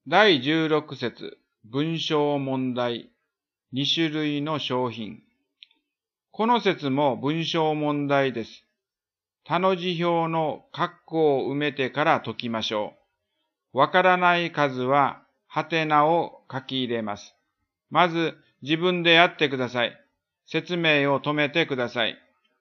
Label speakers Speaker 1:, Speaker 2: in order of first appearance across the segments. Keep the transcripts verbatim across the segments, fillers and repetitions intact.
Speaker 1: だいじゅうろく節、文章問題、に種類の商品。この節も文章問題です。他の辞表の括弧を埋めてから解きましょう。わからない数は、はてなを書き入れます。まず、自分でやってください。説明を止めてください。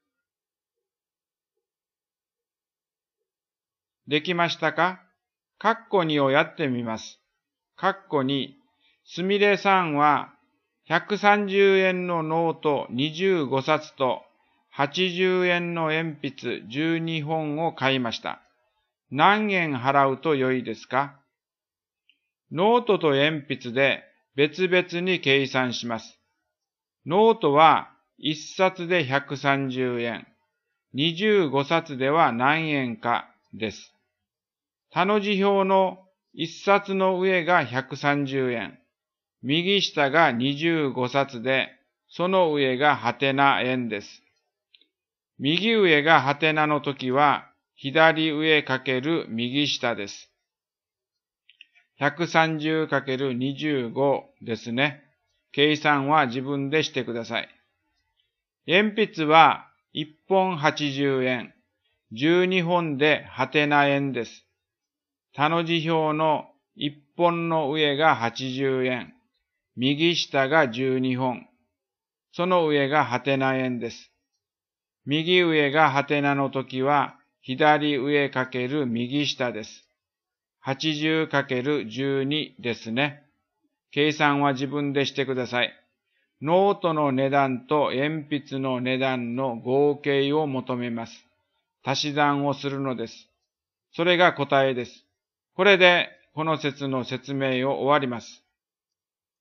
Speaker 1: できましたか？括弧にをやってみます。括弧に、すみれさんはひゃくさんじゅうえんのノートにじゅうごさつとはちじゅうえんの鉛筆じゅうにほんを買いました。何円払うと良いですか？ノートと鉛筆で別々に計算します。ノートはいっさつでひゃくさんじゅうえん、にじゅうごさつでは何円かです。他の辞表のいっさつの上がひゃくさんじゅうえん、右下がにじゅうごさつで、その上がはてな円です。右上がはてなのときは、左上かける右下です。ひゃくさんじゅうかけるにじゅうご ですね。計算は自分でしてください。鉛筆はいっぽんはちじゅうえん、じゅうにほんではてな円です。他の辞表のいっぽんの上がはちじゅうえん、右下がじゅうにほん、その上がはてな円です。右上がはてなのときは、左上かける右下です。はちじゅうかけるじゅうに ですね。計算は自分でしてください。ノートの値段と鉛筆の値段の合計を求めます。足し算をするのです。それが答えです。これでこの節の説明を終わります。